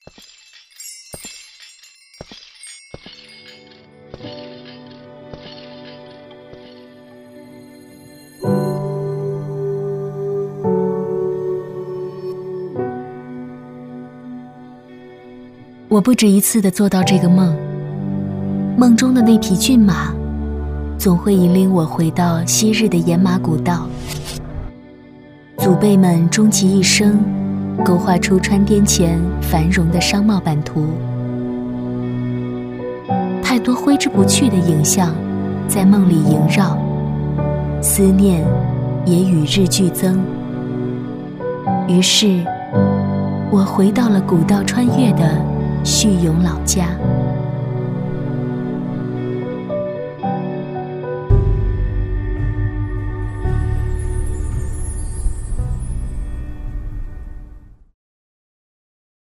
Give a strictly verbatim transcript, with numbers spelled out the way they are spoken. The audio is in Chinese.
我不止一次地做到这个梦，梦中的那匹骏马总会引领我回到昔日的野马古道，祖辈们终其一生勾画出川滇黔繁荣的商贸版图。太多挥之不去的影像在梦里萦绕，思念也与日俱增。于是我回到了古道穿越的叙永老家。